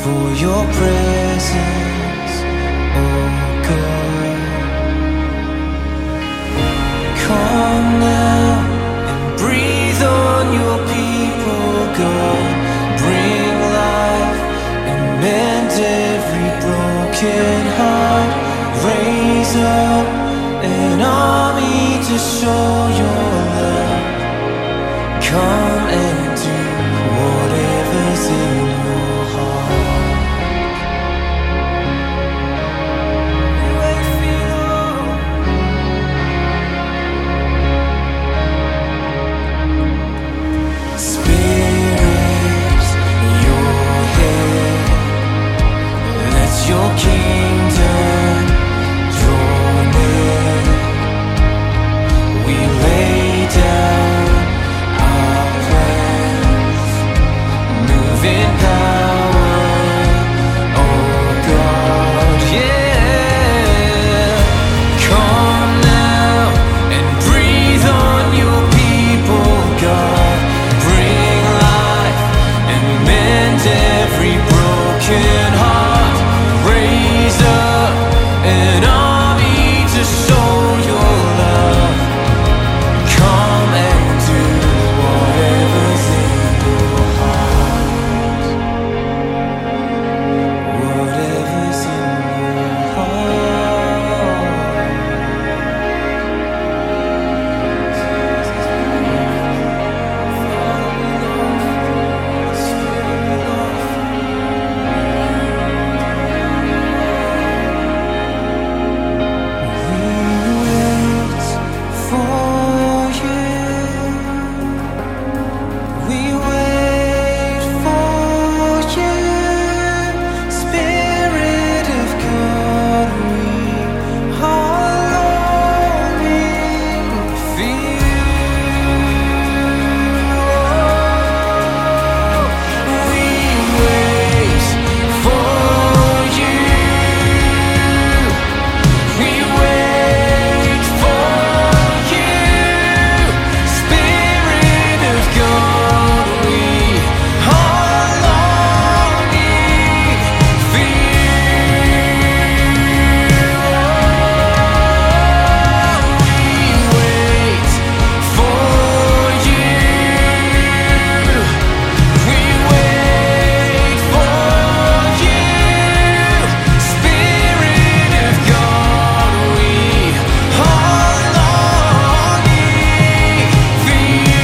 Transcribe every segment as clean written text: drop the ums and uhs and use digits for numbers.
for your presence, oh God. Come now and breathe on your people, God. Bring life and mend every broken heart. Raise up an army to show your love. Come and do whatever's in your heart. We wait for you, Lord. Spirit, you're here. Let your kingdom draw near. We lay down our plans, move in power, oh God, yeah. Come now and breathe on your people, God. Bring life and mend every broken heart. Raise up an army to show your love. Come and do whatever's in your heart. Whatever's in your heart. We wait for you. We wait for you, Spirit of God. We are longing for you. We wait for you. We wait for you, Spirit of God. We are longing for you. We wait for you. We wait for you, Spirit of God. We are longing for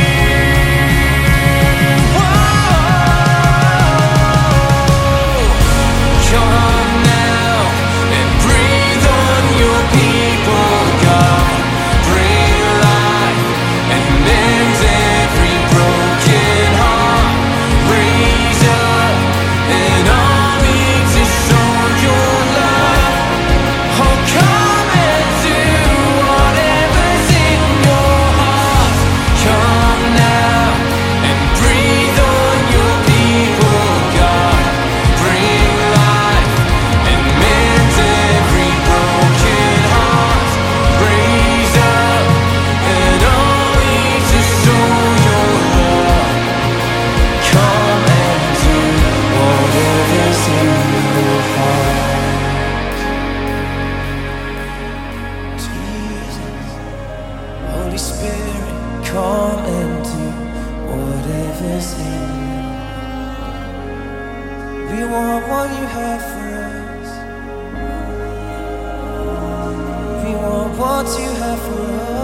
you. Come now and breathe on your people, God. Bring life and mend every broken heart. Raise up an army to show your love. Oh, come and do whatever's in your heart. Come now and breathe on your people, God. Bring life and mend every broken heart. Raise up an army to show your love. Come and do whatever's in your heart. Jesus, Holy Spirit, come and do whatever's in you. We want what you have for us. We want what you have for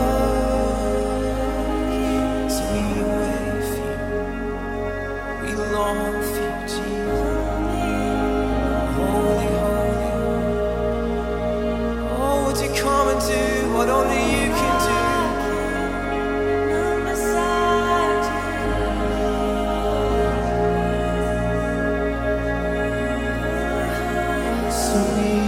us. We wait for you. We long for you, Jesus. Holy, holy. Oh, would you come and do what only you can do? So we